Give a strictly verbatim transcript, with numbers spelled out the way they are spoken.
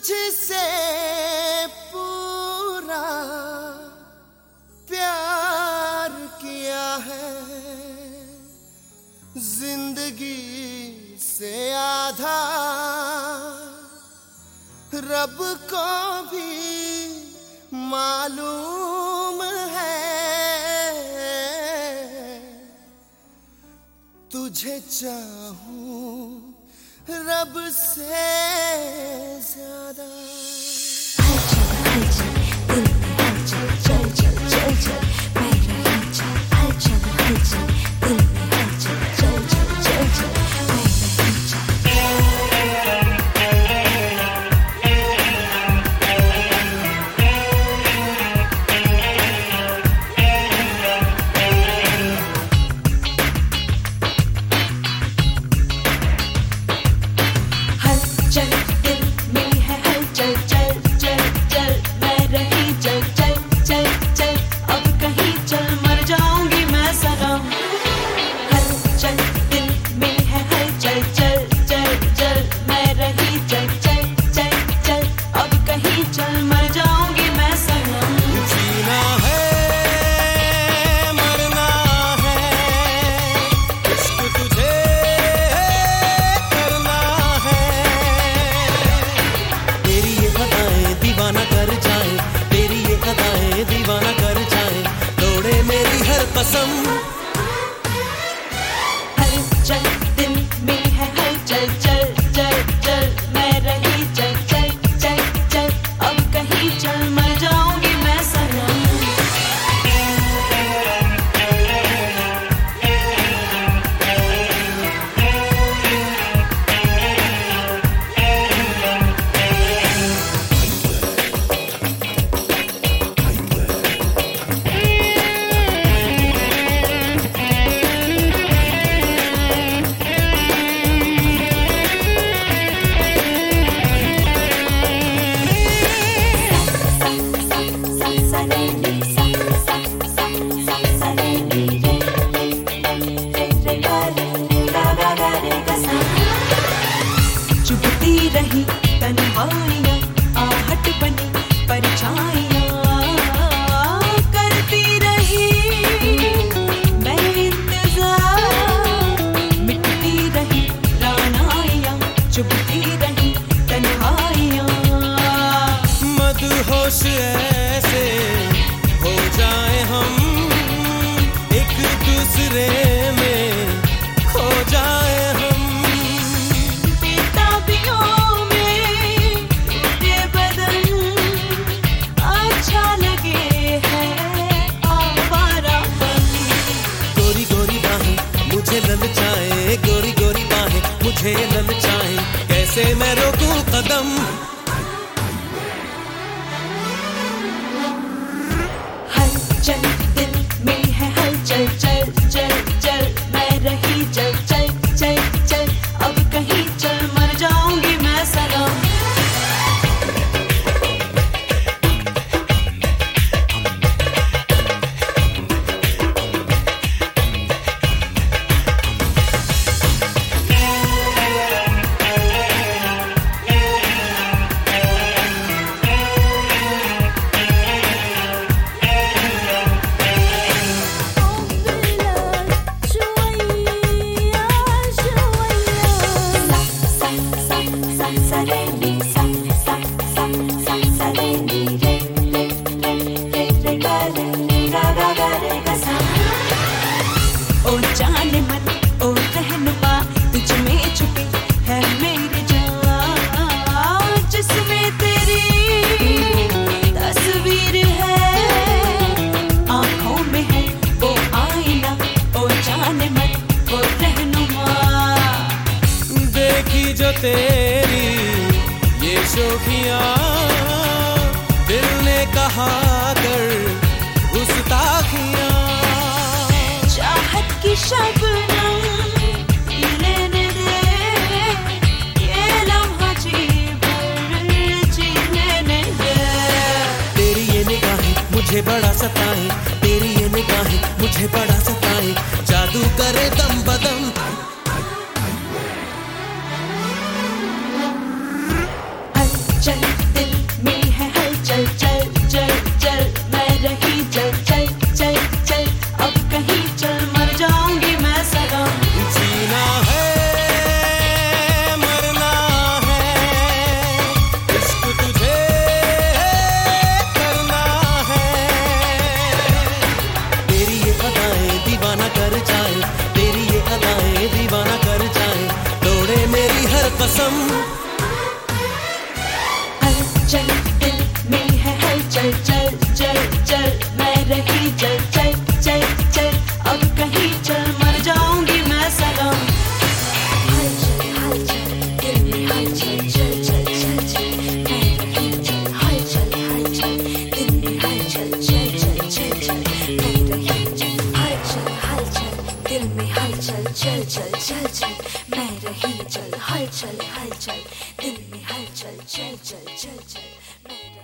तुझसे पूरा प्यार किया है, जिंदगी से आधा रब को भी मालूम है। तुझे चाहूं रब से ज्यादा। हलचल हलचल दिल में हलचल, चल चल चल चल मैं रही चल। हलचल हलचल दिल में हलचल, चल चल चल चल मैं रही चल। हलचल दिल में है हलचल, चल चल चल मैं रही चल। चल चल चल अब कहीं चल, मर जाऊंगी मैं सनम। हलचल दिल में है हलचल, चल चल चल मैं रही चल। चल चल चल अब कहीं चल, मर जाऊंगी मैं सनम। जीना है मरना है, इश्क तुझे करना है। तेरी ये अदाएं दीवाना कर जाए, तेरी ये अदाएं दीवाना कर जाए, तोड़े मेरी हर कसम। हलचल दिल में है हलचल, चल चल चल मैं रही चल। चल चल चल अब कहीं चल, मर जाऊंगी मैं सनम। चुभती रही तन्हाइयां, आहट बनी परछाइयां, करती रही मैं इंतजार। मिटती रही रानाइयां, चुभती रही तन्हाइयां। मदहोश ऐसे हो जाए हम, एक दूसरे में खो जाए हम। बेताबियों में ये बदन अच्छा लगे है आवारापन। गोरी गोरी बाहें मुझे ललचाए, गोरी गोरी बाहें मुझे ललचाए, कैसे मैं रोकूं कदम। हलचल दिल में है हलचल, चल चल चल मैं रही चल। चल चल चल अब कहीं चल, मर जाऊंगी मैं सनम। ओ जाने मन ओ रहनुमा, तुझ में छुपी है मेरी जान, जिसमें तेरी तस्वीर है, आंखों में है वो आईना। ओ जाने मन ओ रहनुमा, देखी जो तेरी ये शोखियां, दिल ने कहा कर गुस्ताखियां। चाहत की शबनम ये लेने दे, ये लम्हा जी भर जी लेने दे। तेरी ये निगाहें मुझे बड़ा सताए, तेरी ये निगाहें मुझे बड़ा सताए, जादू करे दम बदम। हलचल में हलचल चल चल चल चल मैं रही चल हलचल हलचल दिल में हलचल चल चल चल चल मैं